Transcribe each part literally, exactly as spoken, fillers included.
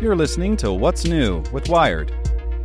You're listening to What's New with Wired.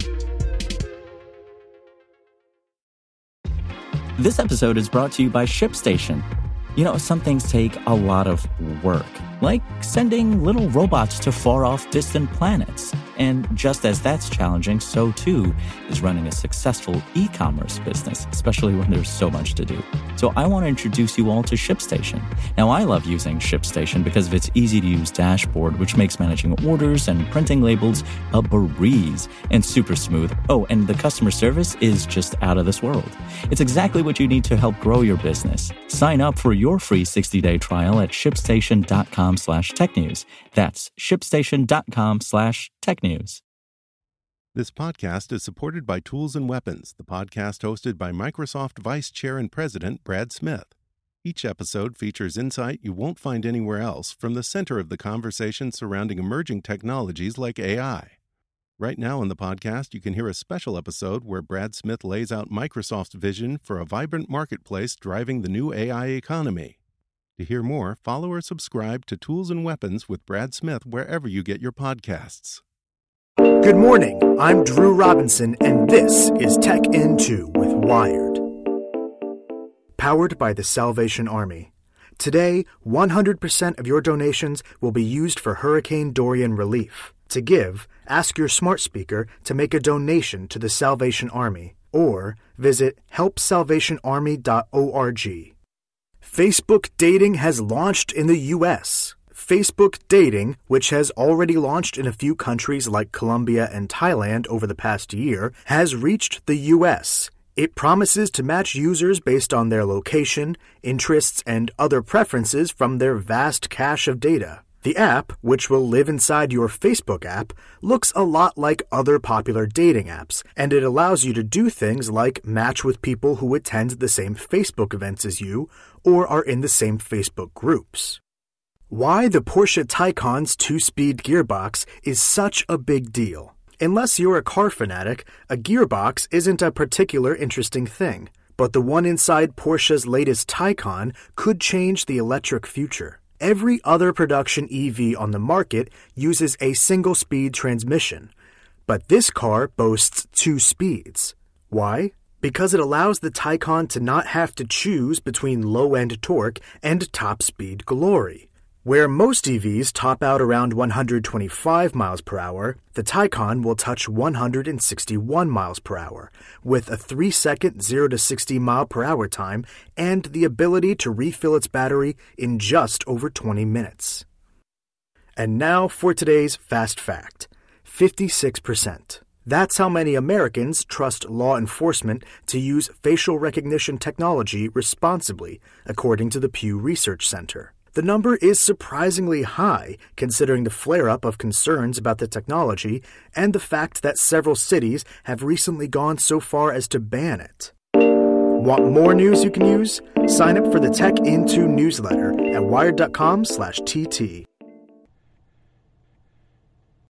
This episode is brought to you by ShipStation. You know, some things take a lot of work, like sending little robots to far-off distant planets. And just as that's challenging, so too is running a successful e-commerce business, especially when there's so much to do. So I want to introduce you all to ShipStation. Now, I love using ShipStation because of its easy-to-use dashboard, which makes managing orders and printing labels a breeze and super smooth. Oh, and the customer service is just out of this world. It's exactly what you need to help grow your business. Sign up for your free sixty-day trial at shipstation.com slash technews. That's shipstation.com slash technews. This podcast is supported by Tools and Weapons, the podcast hosted by Microsoft Vice Chair and President Brad Smith. Each episode features insight you won't find anywhere else from the center of the conversation surrounding emerging technologies like A I. Right now in the podcast, you can hear a special episode where Brad Smith lays out Microsoft's vision for a vibrant marketplace driving the new A I economy. To hear more, follow or subscribe to Tools and Weapons with Brad Smith wherever you get your podcasts. Good morning, I'm Drew Robinson, and this is Tech In two with Wired. Powered by the Salvation Army. Today, one hundred percent of your donations will be used for Hurricane Dorian relief. To give, ask your smart speaker to make a donation to the Salvation Army, or visit help salvation army dot org. Facebook Dating has launched in the U S Facebook Dating, which has already launched in a few countries like Colombia and Thailand over the past year, has reached the U S. It promises to match users based on their location, interests, and other preferences from their vast cache of data. The app, which will live inside your Facebook app, looks a lot like other popular dating apps, and it allows you to do things like match with people who attend the same Facebook events as you or are in the same Facebook groups. Why the Porsche Taycan's two-speed gearbox is such a big deal. Unless you're a car fanatic, a gearbox isn't a particular interesting thing, but the one inside Porsche's latest Taycan could change the electric future. Every other production E V on the market uses a single-speed transmission, but this car boasts two speeds. Why? Because it allows the Taycan to not have to choose between low-end torque and top-speed glory. Where most E Vs top out around one hundred twenty-five miles per hour, the Taycan will touch one hundred sixty-one miles per hour, with a three second zero to sixty mile per hour time and the ability to refill its battery in just over twenty minutes. And now for today's Fast Fact. fifty-six percent. That's how many Americans trust law enforcement to use facial recognition technology responsibly, according to the Pew Research Center. The number is surprisingly high, considering the flare-up of concerns about the technology and the fact that several cities have recently gone so far as to ban it. Want more news you can use? Sign up for the Tech In two newsletter at wired dot com slash T T.